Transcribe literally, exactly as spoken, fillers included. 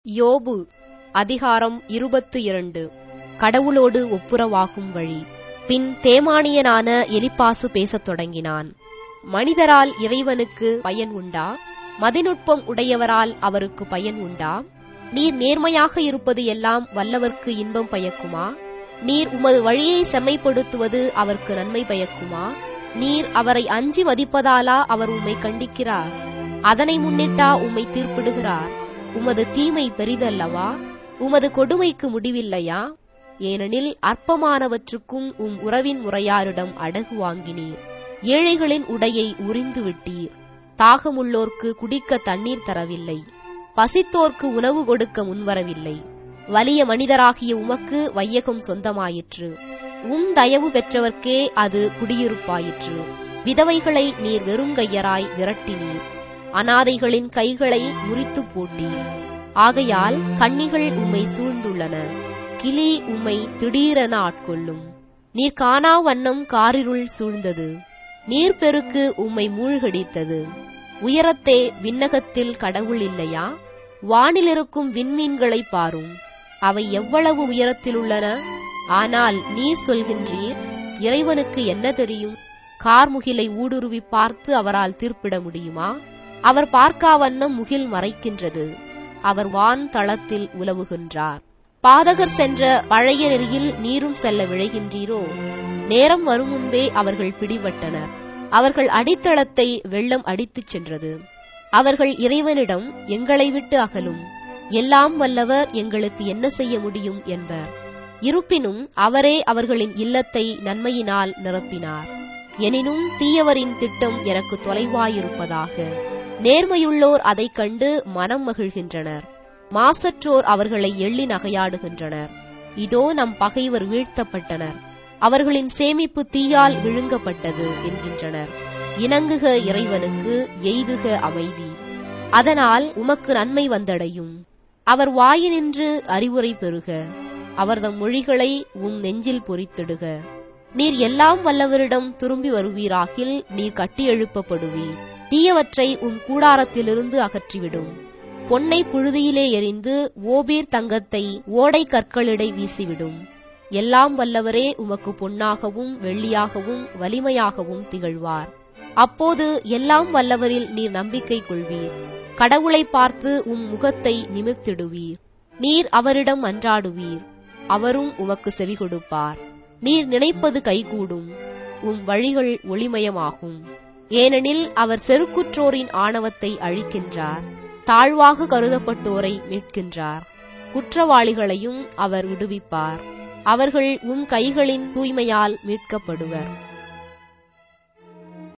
யோபு அதிகாரம் இருபத்து இரண்டு. கடவுளோடு ஒப்புரவாகும் வழி. பின் தேமானியனான எலிப்பாசு பேசத் தொடங்கினான். மனிதரால் இறைவனுக்கு பயன் உண்டா? மதிநுட்பம் உடையவரால் அவருக்கு பயன் உண்டா? நீர் நேர்மையாக இருப்பது எல்லாம் வல்லவர்க்கு இன்பம் பயக்குமா? நீர் உமது வழியை செம்மைப்படுத்துவது அவருக்கு நன்மை பயக்குமா? நீர் அவரை அஞ்சி மதிப்பதாலா அவர் உம்மை கண்டிக்கிறார்? அதனை முன்னிட்டா உம்மை தீர்ப்பிடுகிறார்? உமது தீமை பெரிதல்லவா? உமது கொடுமைக்கு முடிவில்லையா? ஏனெனில் அற்பமானவற்றுக்கும் உம் உறவின் முறையாரிடம் அடகு வாங்கினீர். ஏழைகளின் உடையை உரிந்து விட்டீர். தாகமுள்ளோர்க்கு குடிக்க தண்ணீர் தரவில்லை. பசித்தோர்க்கு உணவு கொடுக்க முன்வரவில்லை. வலிய மனிதராகிய உமக்கு வையகம் சொந்தமாயிற்று. உம் தயவு பெற்றவர்க்கே அது குடியிருப்பாயிற்று. விதவைகளை நீர் வெறுங்கையராய் விரட்டினீர். அனாதைகளின் கைகளை முறித்து போட்டீர். ஆகையால் கண்ணிகள் உம்மை சூழ்ந்துள்ளன. கிளி உம்மை திடீரென ஆட்கொள்ளும். நீர் காணா வண்ணம் காரிருள் சூழ்ந்தது. நீர்ப்பெருக்கு உம்மை மூழ்கடித்தது. உயரத்தே விண்ணகத்தில் கடவுள் இல்லையா? வானிலிருக்கும் விண்மீன்களை பாரும். அவை எவ்வளவு உயரத்திலுள்ளன? ஆனால் நீர் சொல்கின்றீர், இறைவனுக்கு என்ன தெரியும்? கார்முகிலை ஊடுருவி பார்த்து அவரால் தீர்ப்பிட முடியுமா? அவர் பார்க்கா வண்ணம் முகில் மறைக்கின்றது. அவர் வான் தளத்தில் உலவுகின்றார். பாதகர் சென்ற பழைய நெறியில் நீரும் செல்ல விழைகின்றீரோ? நேரம் வரும் முன்பே அவர்கள் பிடிபட்டனர். அவர்கள் அடித்தளத்தை வெள்ளம் அடித்துச் சென்றது. அவர்கள் இறைவனிடம், எங்களை விட்டு அகலும், எல்லாம் வல்லவர் எங்களுக்கு என்ன செய்ய முடியும் என்பர். இருப்பினும் அவரே அவர்களின் இல்லத்தை நன்மையினால் நிரப்பினார். எனினும் தீயவரின் திட்டம் எனக்கு தொலைவாயிருப்பதாக. நேர்மையுள்ளோர் அதைக் கண்டு மனம் மகிழ்கின்றனர். மாசற்றோர் அவர்களை எள்ளி நகையாடுகின்றனர். இதோ நம் பகைவர் வீழ்த்தப்பட்டனர். அவர்களின் சேமிப்பு தீயால் விழுங்கப்பட்டது என்கின்றனர். இணங்குக இறைவனுக்கு, எய்துக அமைதி. அதனால் உமக்கு நன்மை வந்தடையும். அவர் வாயினின்று அறிவுரை பெறுக. அவர்தம் மொழிகளை உம் நெஞ்சில் பொறித்திடுக. நீர் எல்லாம் வல்லவரிடம் திரும்பி வருவீராகில் நீர் கட்டி எழுப்பப்படுவீர். தீயவற்றை உம் கூடாரத்திலிருந்து அகற்றிவிடும். பொன்னை புழுதியிலே எறிந்து ஓபீர் தங்கத்தை ஓடை கற்களிடை வீசிவிடும். எல்லாம் வல்லவரே உமக்கு பொன்னாகவும் வெள்ளியாகவும் வலிமையாகவும் திகழ்வார். அப்போது எல்லாம் வல்லவரில் நீர் நம்பிக்கை கொள்வீர். கடவுளை பார்த்து உம் முகத்தை நிமிர்த்திடுவீர். நீர் அவரிடம் மன்றாடுவீர். அவரும் உமக்கு செவி கொடுப்பார். நீர் நினைப்பது கைகூடும். உம் வழிகள் ஒளிமயமாகும். ஏனெனில் அவர் செருக்குற்றோரின் ஆணவத்தை அழிக்கின்றார். தாழ்வாக கருதப்பட்டோரை மீட்கின்றார். குற்றவாளிகளையும் அவர் விடுவிப்பார். அவர்கள் உம் கைகளின் தூய்மையால் மீட்கப்படுவர்.